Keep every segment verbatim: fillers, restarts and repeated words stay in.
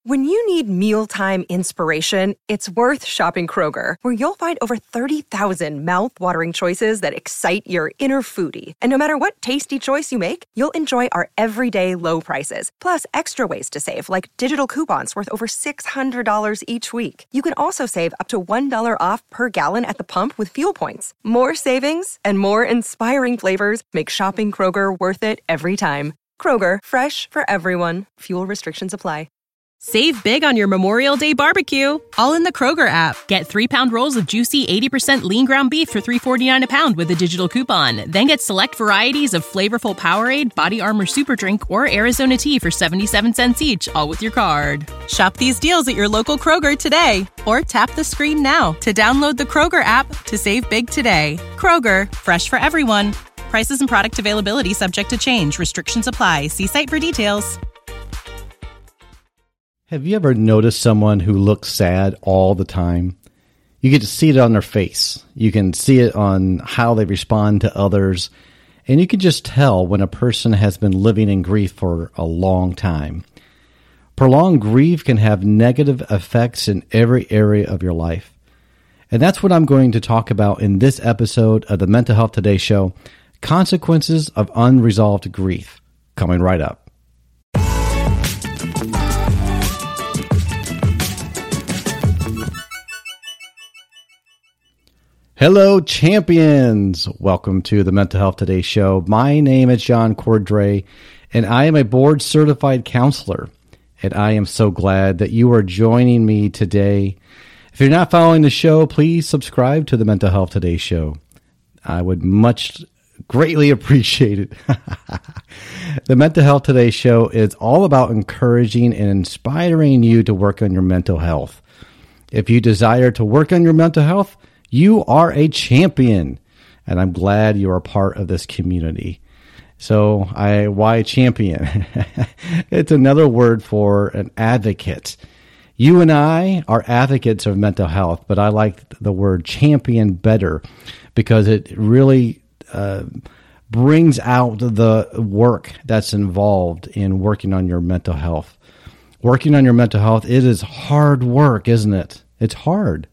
When you need mealtime inspiration, it's worth shopping Kroger, where you'll find over thirty thousand mouth-watering choices that excite your inner foodie. And no matter what tasty choice you make, you'll enjoy our everyday low prices, plus extra ways to save, like digital coupons worth over six hundred dollars each week. You can also save up to one dollar off per gallon at the pump with fuel points. More savings and more inspiring flavors make shopping Kroger worth it every time. Kroger, fresh for everyone. Fuel restrictions apply. Save big on your Memorial Day barbecue, all in the Kroger app. Get three-pound rolls of juicy eighty percent lean ground beef for three dollars and forty-nine cents a pound with a digital coupon. Then get select varieties of flavorful Powerade, Body Armor Super Drink, or Arizona tea for seventy-seven cents each, all with your card. Shop these deals at your local Kroger today, or tap the screen now to download the Kroger app to save big today. Kroger, fresh for everyone. Prices and product availability subject to change. Restrictions apply. See site for details. Have you ever noticed someone who looks sad all the time? You get to see it on their face. You can see it on how they respond to others. And you can just tell when a person has been living in grief for a long time. Prolonged grief can have negative effects in every area of your life. And that's what I'm going to talk about in this episode of the Mental Health Today Show, Consequences of Unresolved Grief, coming right up. Hello, champions. Welcome to the Mental Health Today Show. My name is John Cordray, and I am a board-certified counselor, and I am so glad that you are joining me today. If you're not following the show, please subscribe to the Mental Health Today Show. I would much greatly appreciate it. The Mental Health Today Show is all about encouraging and inspiring you to work on your mental health. If you desire to work on your mental health, you are a champion, and I'm glad you are part of this community. So, I why champion? It's another word for an advocate. You and I are advocates of mental health, but I like the word champion better because it really uh, brings out the work that's involved in working on your mental health. Working on your mental health, it is hard work, isn't it? It's hard.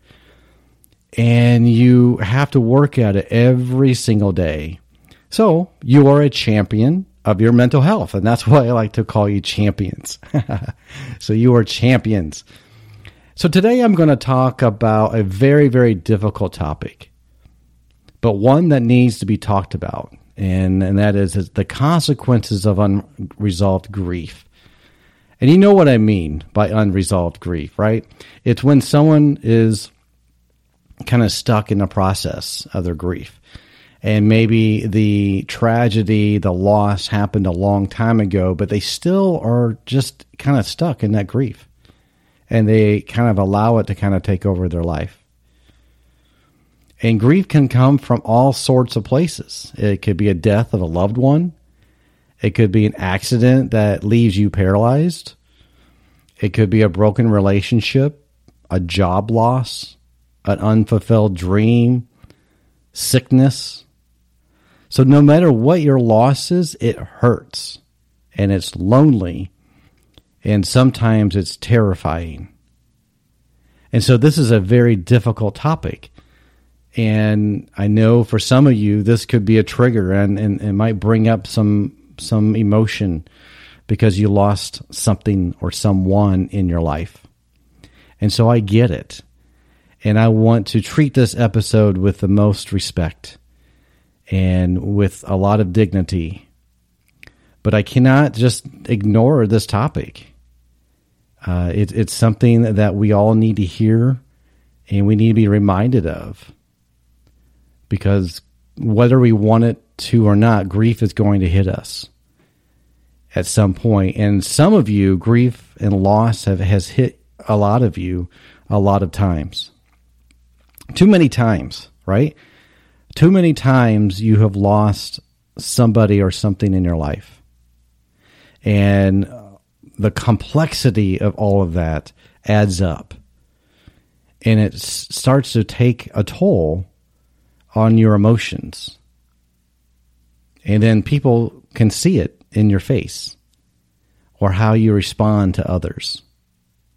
And you have to work at it every single day. So you are a champion of your mental health, and that's why I like to call you champions. So you are champions. So today I'm going to talk about a very, very difficult topic, but one that needs to be talked about, and, and that is, is the consequences of unresolved grief. And you know what I mean by unresolved grief, right? It's when someone is kind of stuck in the process of their grief. And maybe the tragedy, the loss happened a long time ago, but they still are just kind of stuck in that grief. And they kind of allow it to kind of take over their life. And grief can come from all sorts of places. It could be a death of a loved one. It could be an accident that leaves you paralyzed. It could be a broken relationship, a job loss, an unfulfilled dream, sickness. So no matter what your loss is, it hurts, and it's lonely, and sometimes it's terrifying. And so this is a very difficult topic. And I know for some of you, this could be a trigger, and, and it might bring up some some emotion because you lost something or someone in your life. And so I get it. And I want to treat this episode with the most respect and with a lot of dignity. But I cannot just ignore this topic. Uh, it, it's something that we all need to hear and we need to be reminded of. Because whether we want it to or not, grief is going to hit us at some point. And some of you, grief and loss have has hit a lot of you a lot of times. Too many times, right? Too many times you have lost somebody or something in your life. And the complexity of all of that adds up. And it s- starts to take a toll on your emotions. And then people can see it in your face or how you respond to others.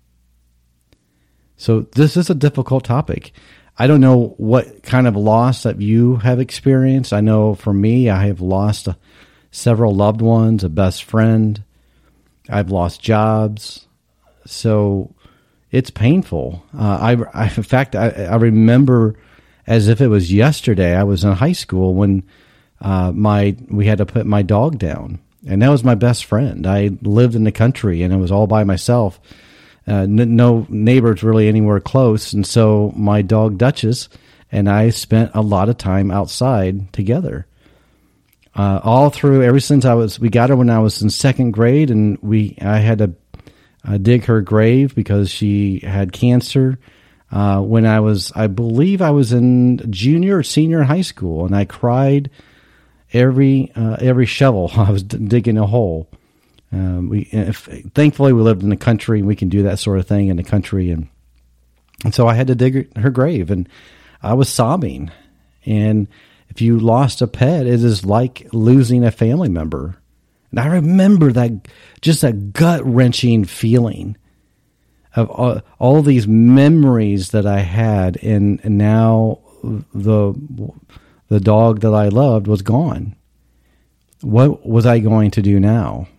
So this is a difficult topic. I don't know what kind of loss that you have experienced. I know for me, I have lost a, several loved ones, a best friend. I've lost jobs. So it's painful. Uh, I, I, in fact, I, I remember as if it was yesterday, I was in high school when uh, my we had to put my dog down. And that was my best friend. I lived in the country, and it was all by myself. Uh, n- no neighbors really anywhere close. And so my dog, Duchess, and I spent a lot of time outside together. Uh, all through, ever since I was, we got her when I was in second grade, and we, I had to uh, dig her grave because she had cancer. Uh, when I was, I believe I was in junior or senior in high school, and I cried every uh, every shovel I was d- digging a hole. Um, we if, thankfully we lived in the country, and we can do that sort of thing in the country, and and so I had to dig her, her grave, and I was sobbing. And if you lost a pet, it is like losing a family member. And I remember that, just that gut wrenching feeling of all, all these memories that I had, and, and now the the dog that I loved was gone. What was I going to do now?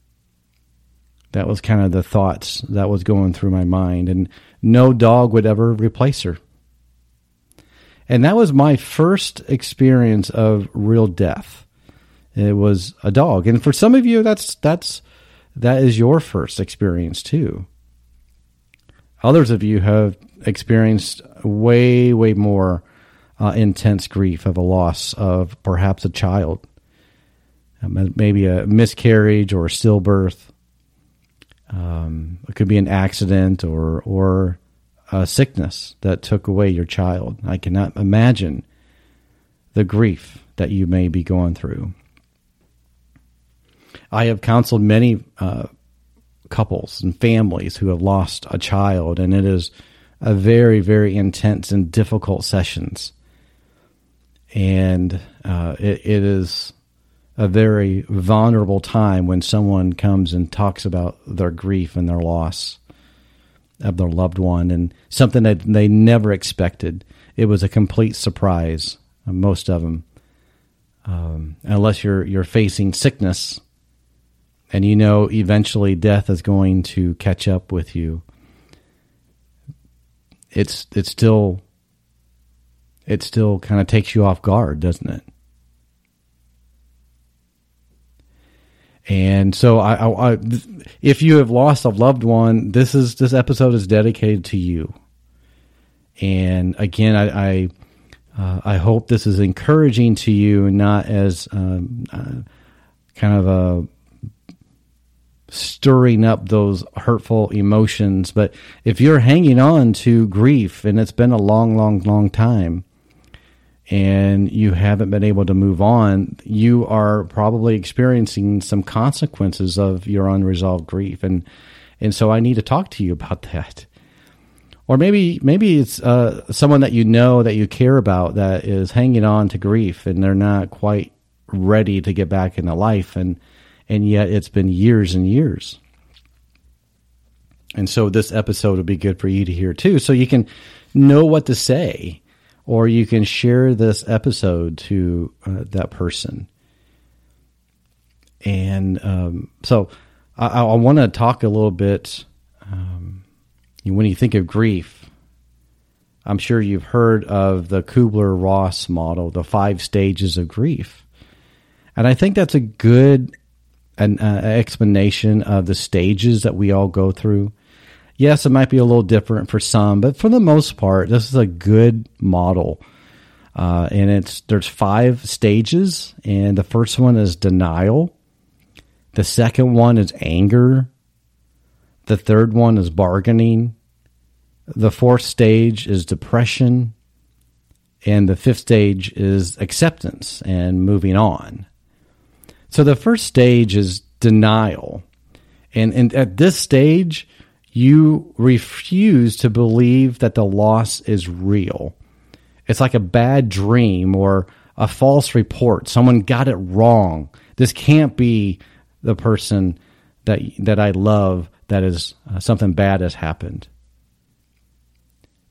That was kind of the thoughts that was going through my mind, and no dog would ever replace her. And that was my first experience of real death. It was a dog. And for some of you, that's that's that is your first experience too. Others of you have experienced way, way more uh, intense grief of a loss of perhaps a child, maybe a miscarriage or a stillbirth. Um, it could be an accident or or a sickness that took away your child. I cannot imagine the grief that you may be going through. I have counseled many uh, couples and families who have lost a child, and it is a very, very intense and difficult sessions. And uh, it, it is a very vulnerable time when someone comes and talks about their grief and their loss of their loved one, and something that they never expected. It was a complete surprise, most of them, um, unless you're you're facing sickness, and you know eventually death is going to catch up with you. It's it's still it still kind of takes you off guard, doesn't it? And so, I, I, I, if you have lost a loved one, this is this episode is dedicated to you. And again, I I, uh, I hope this is encouraging to you, not as um, uh, kind of a stirring up those hurtful emotions. But if you're hanging on to grief, and it's been a long, long, long time, and you haven't been able to move on, you are probably experiencing some consequences of your unresolved grief. And and so I need to talk to you about that. Or maybe maybe it's uh, someone that you know, that you care about, that is hanging on to grief, and they're not quite ready to get back into life, and and yet it's been years and years. And so this episode will be good for you to hear too, so you can know what to say. Or you can share this episode to uh, that person. And um, so I, I want to talk a little bit, um, when you think of grief, I'm sure you've heard of the Kubler-Ross model, the five stages of grief. And I think that's a good an, uh, explanation of the stages that we all go through. Yes, it might be a little different for some, but for the most part, this is a good model. Uh, and it's there's five stages, and the first one is denial. The second one is anger. The third one is bargaining. The fourth stage is depression. And the fifth stage is acceptance and moving on. So the first stage is denial. And, and at this stage, you refuse to believe that the loss is real. It's like a bad dream or a false report. Someone got it wrong. This can't be the person that that I love, that is uh, something bad has happened.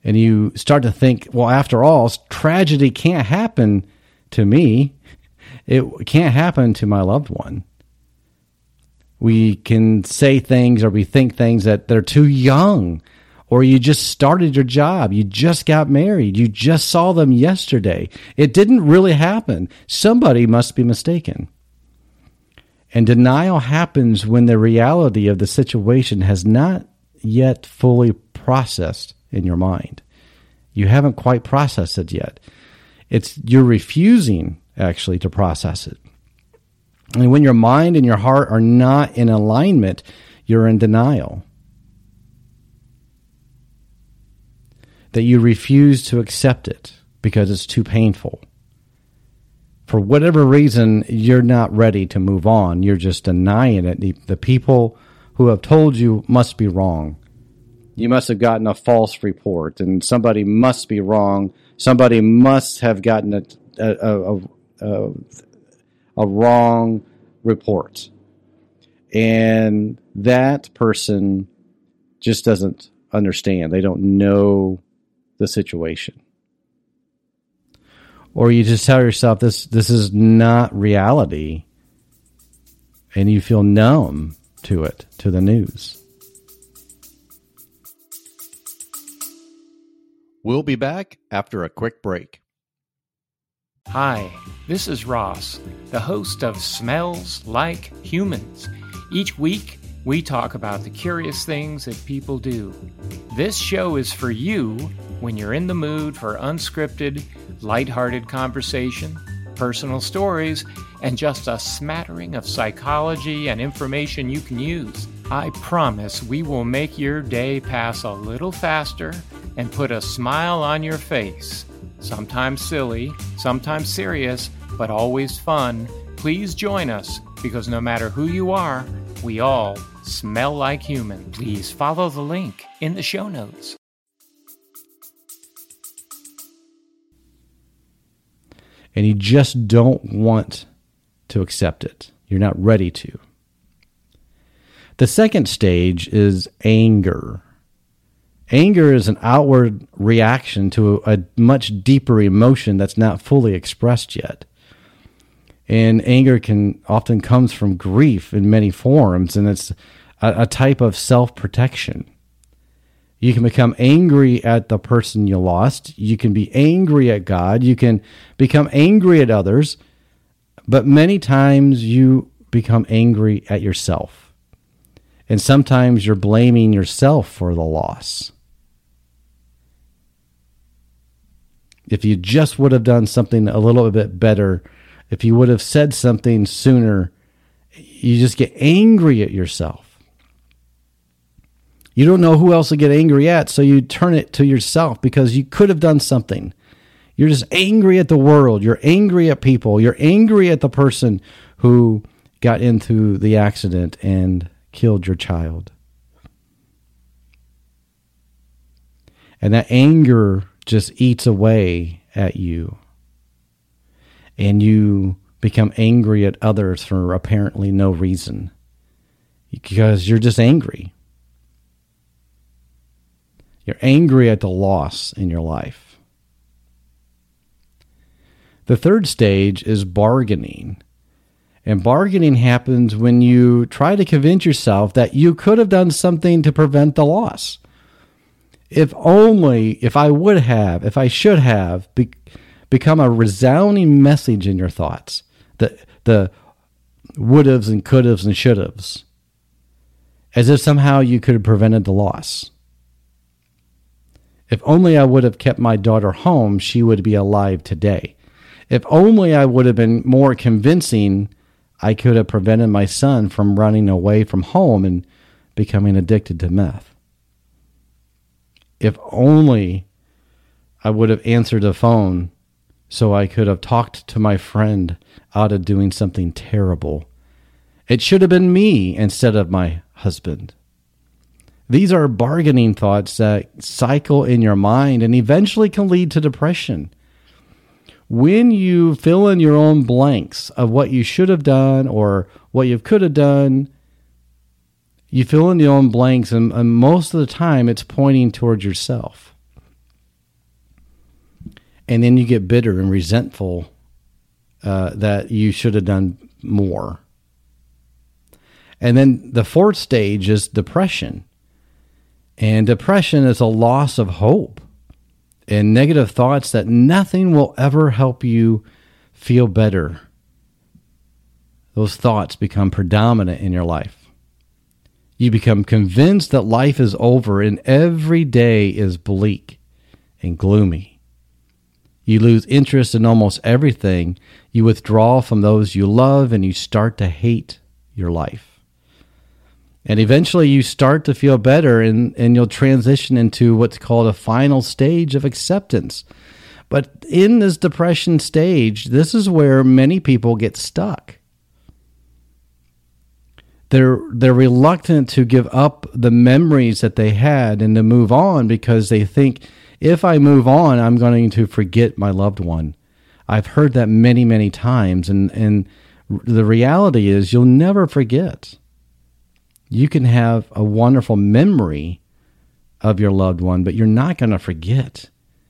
And you start to think, well, after all, tragedy can't happen to me. It can't happen to my loved one. We can say things or we think things that they're too young, or you just started your job. You just got married. You just saw them yesterday. It didn't really happen. Somebody must be mistaken. And denial happens when the reality of the situation has not yet fully processed in your mind. You haven't quite processed it yet. It's you're refusing actually to process it. And when your mind and your heart are not in alignment, you're in denial. That you refuse to accept it because it's too painful. For whatever reason, you're not ready to move on. You're just denying it. The, the people who have told you must be wrong. You must have gotten a false report, and somebody must be wrong. Somebody must have gotten a, a, a, a, a wrong report. And that person just doesn't understand. They don't know the situation. Or you just tell yourself, this this is not reality, and you feel numb to it, to the news. We'll be back after a quick break. Hi, this is Ross, the host of Smells Like Humans. Each week, we talk about the curious things that people do. This show is for you when you're in the mood for unscripted, lighthearted conversation, personal stories, and just a smattering of psychology and information you can use. I promise we will make your day pass a little faster and put a smile on your face. Sometimes silly, sometimes serious, but always fun. Please join us, because no matter who you are, we all smell like human. Please follow the link in the show notes. And you just don't want to accept it. You're not ready to. The second stage is anger. Anger is an outward reaction to a much deeper emotion that's not fully expressed yet. And anger can often comes from grief in many forms, and it's a, a type of self-protection. You can become angry at the person you lost. You can be angry at God. You can become angry at others. But many times you become angry at yourself. And sometimes you're blaming yourself for the loss. If you just would have done something a little bit better, if you would have said something sooner, you just get angry at yourself. You don't know who else to get angry at, so you turn it to yourself because you could have done something. You're just angry at the world. You're angry at people. You're angry at the person who got into the accident and killed your child. And that anger just eats away at you. And you become angry at others for apparently no reason. Because you're just angry. You're angry at the loss in your life. The third stage is bargaining. And bargaining happens when you try to convince yourself that you could have done something to prevent the loss. If only, if I would have, if I should have, be, become a resounding message in your thoughts. The, the would-haves and could-haves and should-haves. As if somehow you could have prevented the loss. If only I would have kept my daughter home, she would be alive today. If only I would have been more convincing, I could have prevented my son from running away from home and becoming addicted to meth. If only I would have answered the phone so I could have talked to my friend out of doing something terrible. It should have been me instead of my husband. These are bargaining thoughts that cycle in your mind and eventually can lead to depression. When you fill in your own blanks of what you should have done or what you could have done, you fill in your own blanks, and, and most of the time it's pointing towards yourself. And then you get bitter and resentful uh, that you should have done more. And then the fourth stage is depression. And depression is a loss of hope and negative thoughts that nothing will ever help you feel better. Those thoughts become predominant in your life. You become convinced that life is over and every day is bleak and gloomy. You lose interest in almost everything. You withdraw from those you love and you start to hate your life. And eventually you start to feel better and, and you'll transition into what's called a final stage of acceptance. But in this depression stage, this is where many people get stuck. They're, they're reluctant to give up the memories that they had and to move on because they think, if I move on, I'm going to forget my loved one. I've heard that many, many times. And, and the reality is you'll never forget. You can have a wonderful memory of your loved one, but you're not going to forget.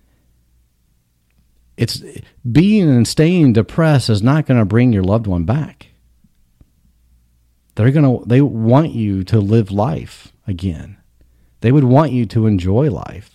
It's being and staying depressed is not going to bring your loved one back. They're going to, they want you to live life again. They would want you to enjoy life.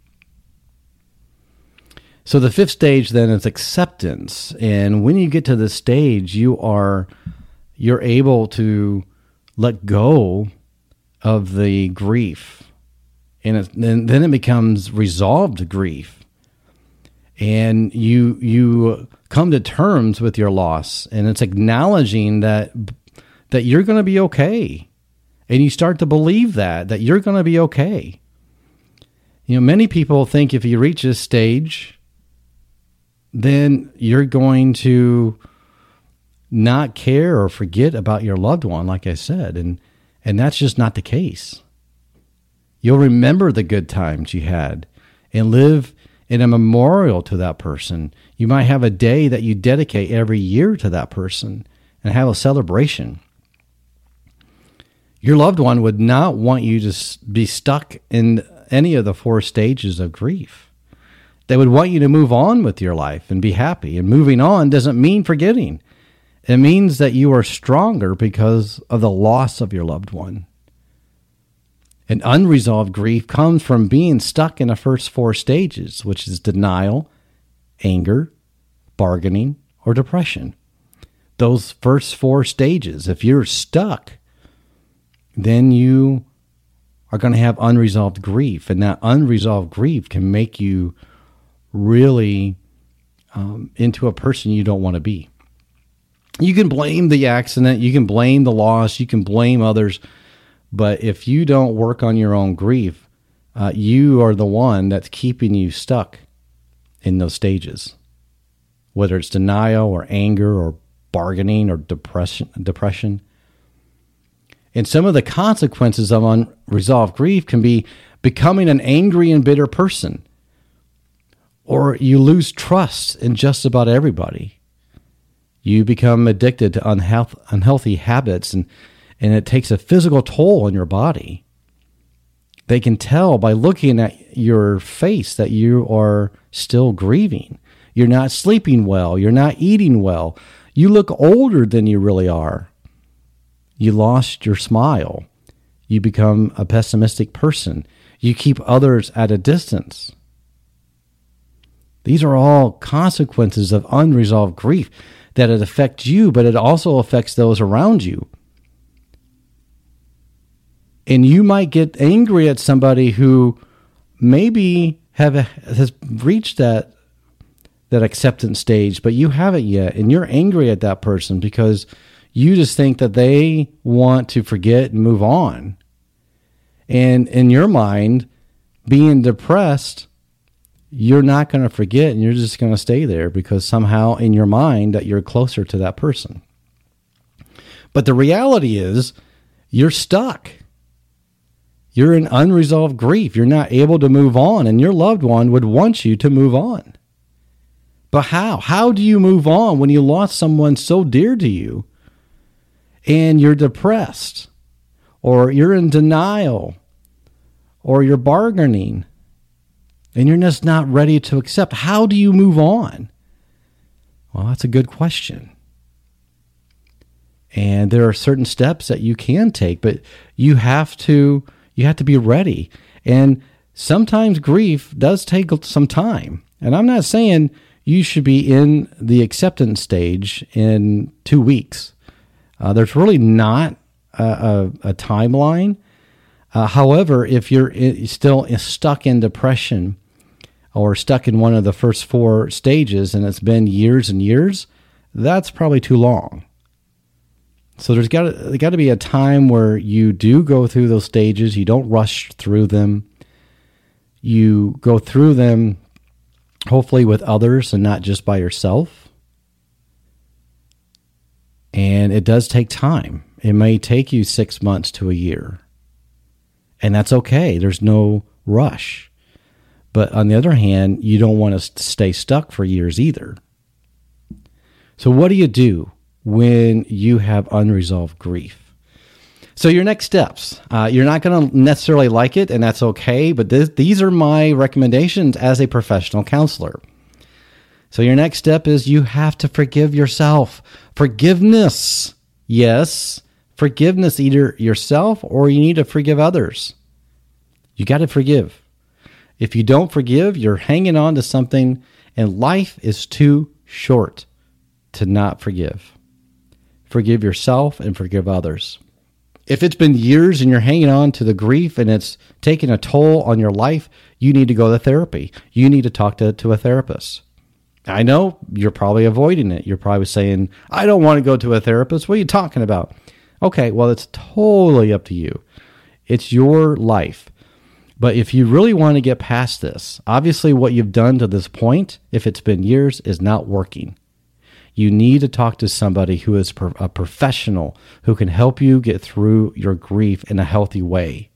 So the fifth stage then is acceptance. And when you get to this stage, you are, you're able to let go of the grief. And, it, and then it becomes resolved grief. And you you come to terms with your loss. And it's acknowledging that that you're going to be okay. And you start to believe that, that you're going to be okay. You know, many people think if you reach this stage, then you're going to not care or forget about your loved one, like I said. And, and that's just not the case. You'll remember the good times you had and live in a memorial to that person. You might have a day that you dedicate every year to that person and have a celebration. Your loved one would not want you to be stuck in any of the four stages of grief. They would want you to move on with your life and be happy. And moving on doesn't mean forgetting. It means that you are stronger because of the loss of your loved one. And unresolved grief comes from being stuck in the first four stages, which is denial, anger, bargaining, or depression. Those first four stages, if you're stuck, then you are going to have unresolved grief. And that unresolved grief can make you really um, into a person you don't want to be. You can blame the accident, you can blame the loss, you can blame others, but if you don't work on your own grief, uh, you are the one that's keeping you stuck in those stages, whether it's denial or anger or bargaining or depression. depression. And some of the consequences of unresolved grief can be becoming an angry and bitter person, or you lose trust in just about everybody. You become addicted to unhealth, unhealthy habits, and, and it takes a physical toll on your body. They can tell by looking at your face that you are still grieving. You're not sleeping well. You're not eating well. You look older than you really are. You lost your smile. You become a pessimistic person. You keep others at a distance. These are all consequences of unresolved grief, that it affects you, but it also affects those around you. And you might get angry at somebody who maybe have a, has reached that that acceptance stage, but you haven't yet, and you're angry at that person because you just think that they want to forget and move on. And in your mind, being depressed, you're not going to forget, and you're just going to stay there because somehow in your mind that you're closer to that person. But the reality is you're stuck. You're in unresolved grief. You're not able to move on, and your loved one would want you to move on. But how? How do you move on when you lost someone so dear to you and you're depressed, or you're in denial, or you're bargaining, and you're just not ready to accept, how do you move on? Well, that's a good question. And there are certain steps that you can take, but you have to you have to be ready. And sometimes grief does take some time. And I'm not saying you should be in the acceptance stage in two weeks. Uh, there's really not a, a, a timeline. Uh, however, if you're in, still stuck in depression or stuck in one of the first four stages and it's been years and years, that's probably too long. So there's got to, there's got to be a time where you do go through those stages. You don't rush through them. You go through them hopefully with others and not just by yourself. And it does take time. It may take you six months to a year. And that's okay. There's no rush. But on the other hand, you don't want to stay stuck for years either. So what do you do when you have unresolved grief? So your next steps, uh, you're not going to necessarily like it, and that's okay, but th- these are my recommendations as a professional counselor. So your next step is you have to forgive yourself. Forgiveness, yes, forgiveness, either yourself or you need to forgive others. You got to forgive. If you don't forgive, you're hanging on to something, and life is too short to not forgive. Forgive yourself and forgive others. If it's been years and you're hanging on to the grief and it's taking a toll on your life, you need to go to therapy. You need to talk to, to a therapist. I know you're probably avoiding it. You're probably saying, I don't want to go to a therapist. What are you talking about? Okay, well, it's totally up to you. It's your life. But if you really want to get past this, obviously what you've done to this point, if it's been years, is not working. You need to talk to somebody who is a professional who can help you get through your grief in a healthy way.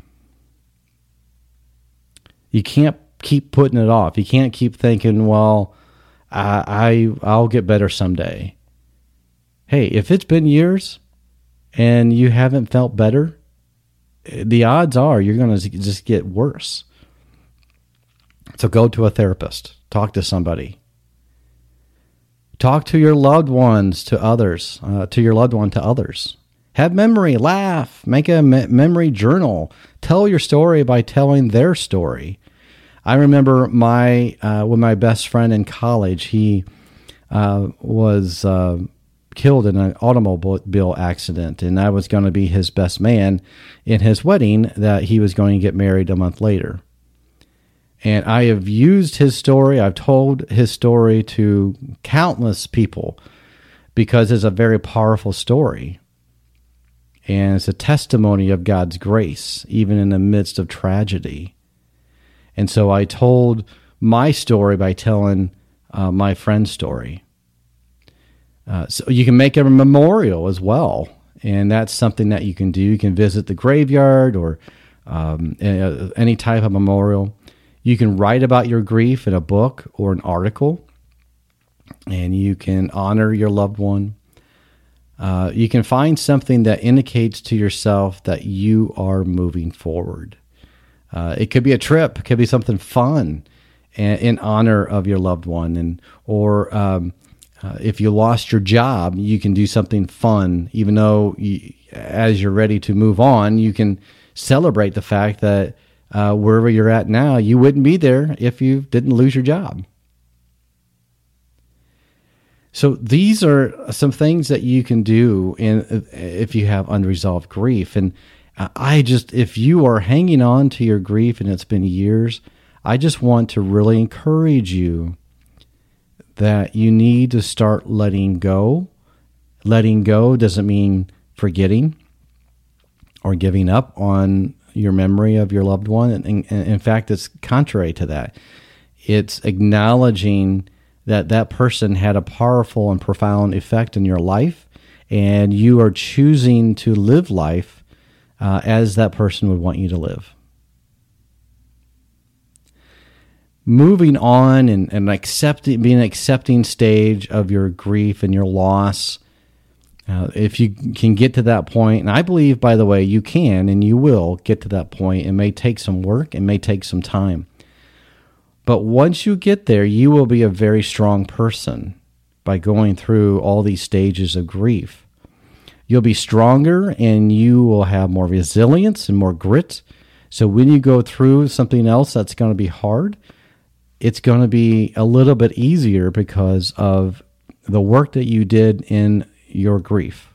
You can't keep putting it off. You can't keep thinking, well, I, I, I'll get better someday. Hey, if it's been years and you haven't felt better, the odds are you're going to just get worse. So go to a therapist. Talk to somebody. Talk to your loved ones, to others, uh, to your loved one, to others. Have memory, laugh, make a me- memory journal. Tell your story by telling their story. I remember my uh, with my best friend in college, he uh, was uh, killed in an automobile accident, and I was going to be his best man in his wedding that he was going to get married a month later. And I have used his story, I've told his story to countless people because it's a very powerful story. And it's a testimony of God's grace, even in the midst of tragedy. And so I told my story by telling uh, my friend's story. Uh, so you can make a memorial as well. And that's something that you can do. You can visit the graveyard or um, any type of memorial. You can write about your grief in a book or an article, and you can honor your loved one. Uh, you can find something that indicates to yourself that you are moving forward. Uh, it could be a trip, it could be something fun in, in honor of your loved one, and or um, uh, if you lost your job, you can do something fun. Even though you, as you're ready to move on, you can celebrate the fact that Uh, wherever you're at now, you wouldn't be there if you didn't lose your job. So these are some things that you can do in, if you have unresolved grief. And I just, if you are hanging on to your grief and it's been years, I just want to really encourage you that you need to start letting go. Letting go doesn't mean forgetting or giving up on your memory of your loved one. And, and, and in fact, it's contrary to that. It's acknowledging that that person had a powerful and profound effect in your life, and you are choosing to live life uh, as that person would want you to live. Moving on and, and accepting, being an accepting stage of your grief and your loss. Uh, if you can get to that point, and I believe, by the way, you can and you will get to that point. It may take some work. It may take some time. But once you get there, you will be a very strong person by going through all these stages of grief. You'll be stronger and you will have more resilience and more grit. So when you go through something else that's going to be hard, it's going to be a little bit easier because of the work that you did in your grief.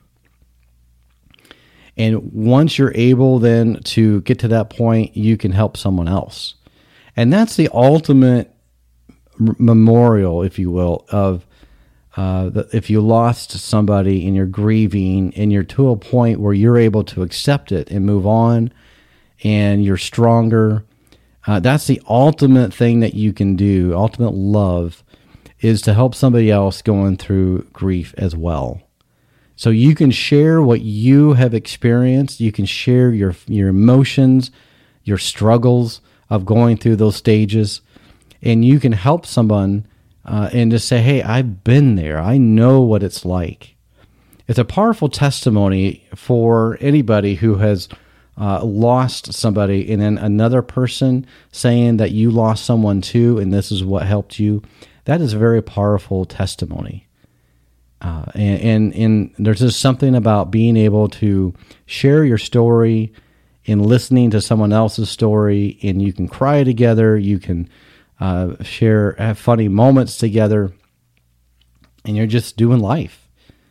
And once you're able then to get to that point, you can help someone else. And that's the ultimate m- memorial, if you will, of uh, the, if you lost somebody and you're grieving and you're to a point where you're able to accept it and move on and you're stronger. Uh, that's the ultimate thing that you can do. Ultimate love is to help somebody else going through grief as well. So you can share what you have experienced. You can share your your emotions, your struggles of going through those stages, and you can help someone uh, and just say, hey, I've been there. I know what it's like. It's a powerful testimony for anybody who has uh, lost somebody, and then another person saying that you lost someone too, and this is what helped you. That is a very powerful testimony. Uh, and, and, and there's just something about being able to share your story and listening to someone else's story, and you can cry together, you can uh, share, have funny moments together, and you're just doing life.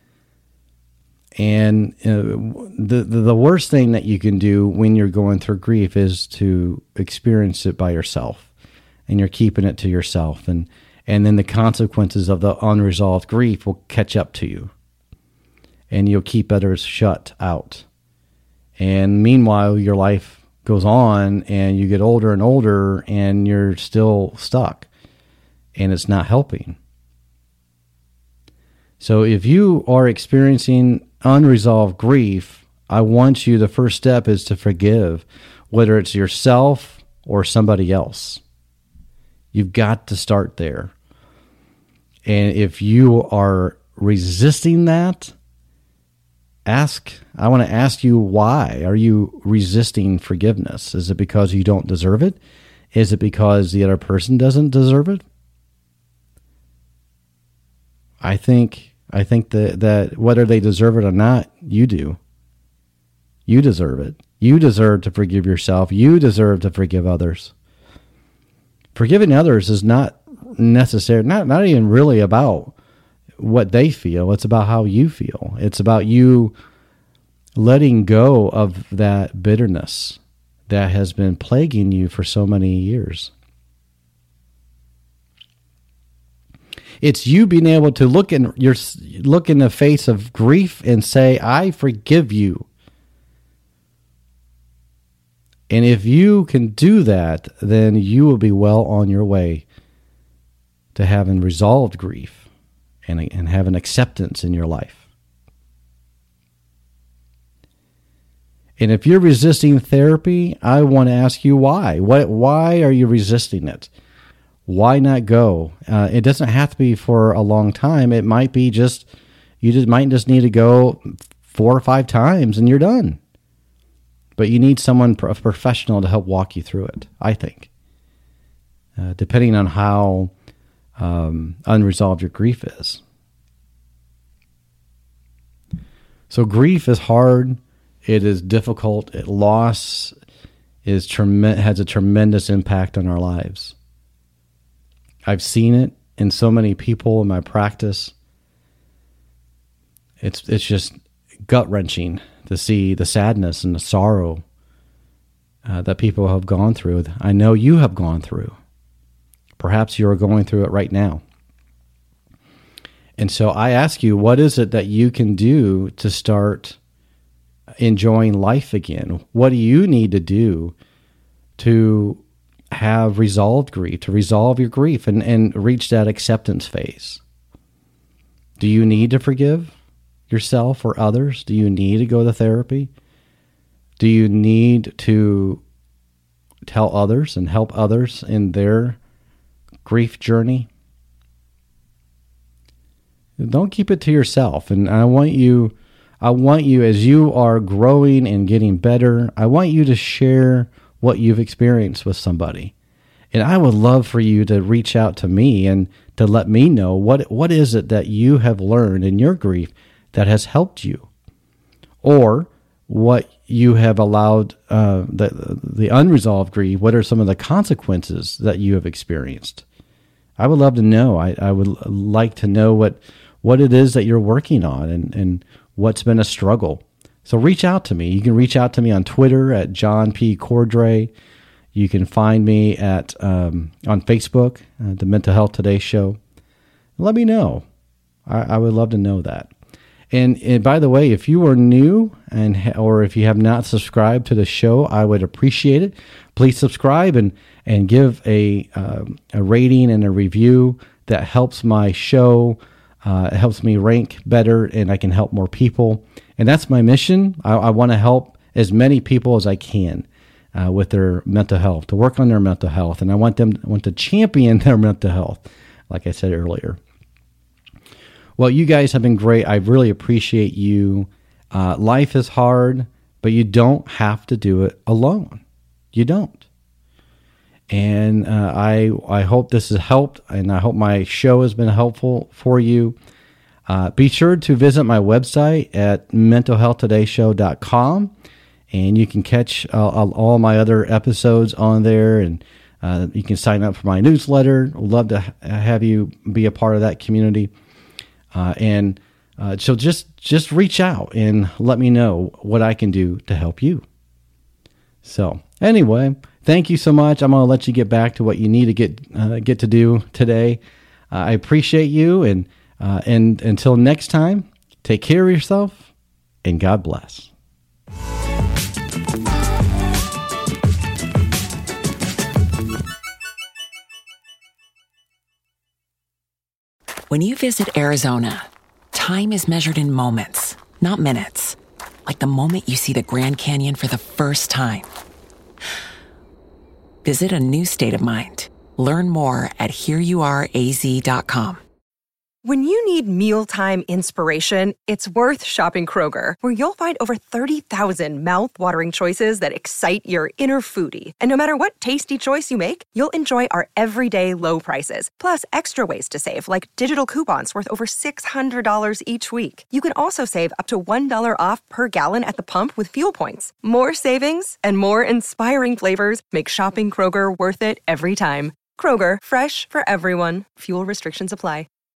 And uh, the, the the worst thing that you can do when you're going through grief is to experience it by yourself, and you're keeping it to yourself, and And then the consequences of the unresolved grief will catch up to you. And you'll keep others shut out. And meanwhile, your life goes on and you get older and older and you're still stuck. And it's not helping. So if you are experiencing unresolved grief, I want you, the first step is to forgive, whether it's yourself or somebody else. You've got to start there. And if you are resisting that, ask, I want to ask you, why are you resisting forgiveness? Is it because you don't deserve it? Is it because the other person doesn't deserve it? I think, I think that, that whether they deserve it or not, you do. You deserve it. You deserve to forgive yourself. You deserve to forgive others. Forgiving others is not necessary, not, not even really about what they feel. It's about how you feel. It's about you letting go of that bitterness that has been plaguing you for so many years. It's you being able to look in your look in the face of grief and say, I forgive you. And if you can do that, then you will be well on your way to having resolved grief and, and having acceptance in your life. And if you're resisting therapy, I want to ask you why. What, why are you resisting it? Why not go? Uh, it doesn't have to be for a long time. It might be just, you just might just need to go four or five times and you're done. But you need someone, a professional, to help walk you through it, I think. Uh, depending on how um, unresolved your grief is. So grief is hard. It is difficult. It, loss is trem- has a tremendous impact on our lives. I've seen it in so many people in my practice. It's it's just gut-wrenching to see the sadness and the sorrow uh, that people have gone through. I know you have gone through. Perhaps you are going through it right now. And so I ask you, what is it that you can do to start enjoying life again? What do you need to do to have resolved grief, to resolve your grief and, and reach that acceptance phase? Do you need to forgive yourself or others? Do you need to go to therapy? Do you need to tell others and help others in their grief journey? Don't keep it to yourself. And I want you, I want you, as you are growing and getting better, I want you to share what you've experienced with somebody. And I would love for you to reach out to me and to let me know what what is it that you have learned in your grief that has helped you, or what you have allowed uh, the the unresolved grief. What are some of the consequences that you have experienced? I would love to know. I, I would like to know what what it is that you're working on and, and what's been a struggle. So reach out to me. You can reach out to me on Twitter at John P. Cordray. You can find me at um, on Facebook, uh, the Mental Health Today Show. Let me know. I, I would love to know that. And, and by the way, if you are new and ha- or if you have not subscribed to the show, I would appreciate it. Please subscribe and and give a um, a rating and a review. That helps my show. Uh, it helps me rank better, and I can help more people. And that's my mission. I, I want to help as many people as I can uh, with their mental health, to work on their mental health, and I want them I want to champion their mental health, like I said earlier. Well, you guys have been great. I really appreciate you. Uh, life is hard, but you don't have to do it alone. You don't. And uh, I I hope this has helped, and I hope my show has been helpful for you. Uh, be sure to visit my website at mental health today show dot com, and you can catch uh, all my other episodes on there, and uh, you can sign up for my newsletter. I'd love to ha- have you be a part of that community. Uh, and uh, so just just reach out and let me know what I can do to help you. So anyway, thank you so much. I'm going to let you get back to what you need to get uh, get to do today. Uh, I appreciate you, and uh, and until next time, take care of yourself, and God bless. When you visit Arizona, time is measured in moments, not minutes. Like the moment you see the Grand Canyon for the first time. Visit a new state of mind. Learn more at here you are a z dot com. When you need mealtime inspiration, it's worth shopping Kroger, where you'll find over thirty thousand mouth-watering choices that excite your inner foodie. And no matter what tasty choice you make, you'll enjoy our everyday low prices, plus extra ways to save, like digital coupons worth over six hundred dollars each week. You can also save up to one dollar off per gallon at the pump with fuel points. More savings and more inspiring flavors make shopping Kroger worth it every time. Kroger, fresh for everyone. Fuel restrictions apply.